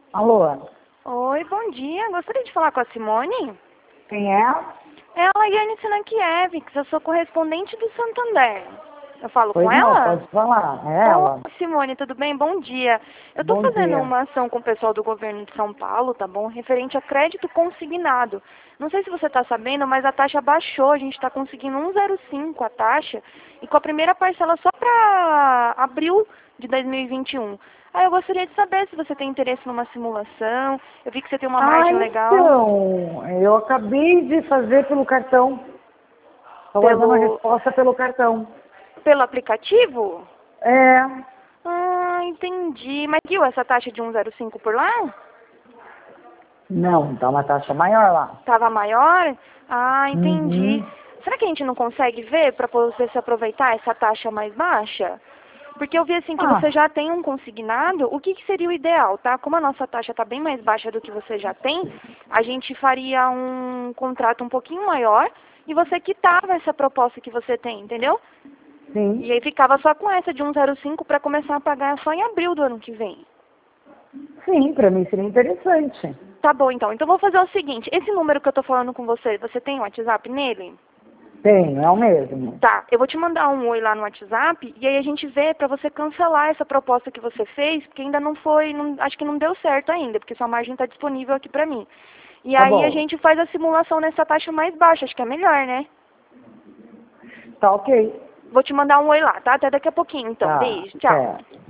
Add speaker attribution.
Speaker 1: Alô,
Speaker 2: Oi, bom dia. Gostaria de falar com a Simone?
Speaker 1: quem é?
Speaker 2: Ela é a Yane Sinankiewicz, eu sou correspondente do Santander. Eu falo com
Speaker 1: Pois não,
Speaker 2: ela?
Speaker 1: pode falar, é ela.
Speaker 2: Oi, Simone, tudo bem? Bom dia. Eu estou
Speaker 1: Bom
Speaker 2: fazendo
Speaker 1: dia.
Speaker 2: uma ação com o pessoal do governo de São Paulo, tá bom? Referente a crédito consignado. Não sei se você está sabendo, mas a taxa baixou. A gente está conseguindo 1,05 a taxa. E com a primeira parcela só para abril de 2021. Aí eu gostaria de saber se você tem interesse numa simulação. Eu vi que você tem uma
Speaker 1: Ah,
Speaker 2: margem legal
Speaker 1: então, eu acabei de fazer pelo cartão. Estou guardando a
Speaker 2: pelo,
Speaker 1: resposta pelo cartão.
Speaker 2: pelo aplicativo.
Speaker 1: É,
Speaker 2: Ah, entendi. Mas viu essa taxa de 1,05 por lá?
Speaker 1: não, dá uma taxa maior lá.
Speaker 2: Tava maior? Ah, entendi.
Speaker 1: Uhum.
Speaker 2: Será que a gente não consegue ver para você se aproveitar essa taxa mais baixa? Porque eu vi assim que você
Speaker 1: Ah,
Speaker 2: já tem um consignado, o que, que seria o ideal, tá? Como a nossa taxa está bem mais baixa do que você já tem, a gente faria um contrato um pouquinho maior e você quitava essa proposta que você tem, entendeu? E
Speaker 1: sim,
Speaker 2: aí ficava só com essa de 1,05 para começar a pagar só em abril do ano que vem.
Speaker 1: sim, para mim seria interessante.
Speaker 2: Tá bom, então. Então vou fazer o seguinte, esse número que eu tô falando com você, você tem WhatsApp nele?
Speaker 1: Tenho, é o mesmo.
Speaker 2: Tá, eu vou te mandar um oi lá no WhatsApp e aí a gente vê pra você cancelar essa proposta que você fez, porque ainda não foi, acho que não deu certo ainda, porque sua margem tá disponível aqui pra mim. E
Speaker 1: Tá
Speaker 2: aí a
Speaker 1: bom,
Speaker 2: gente faz a simulação nessa taxa mais baixa, acho que é melhor, né?
Speaker 1: tá ok.
Speaker 2: Vou te mandar um oi lá, tá? Até daqui a pouquinho, então.
Speaker 1: Tá,
Speaker 2: Beijo, tchau.
Speaker 1: certo.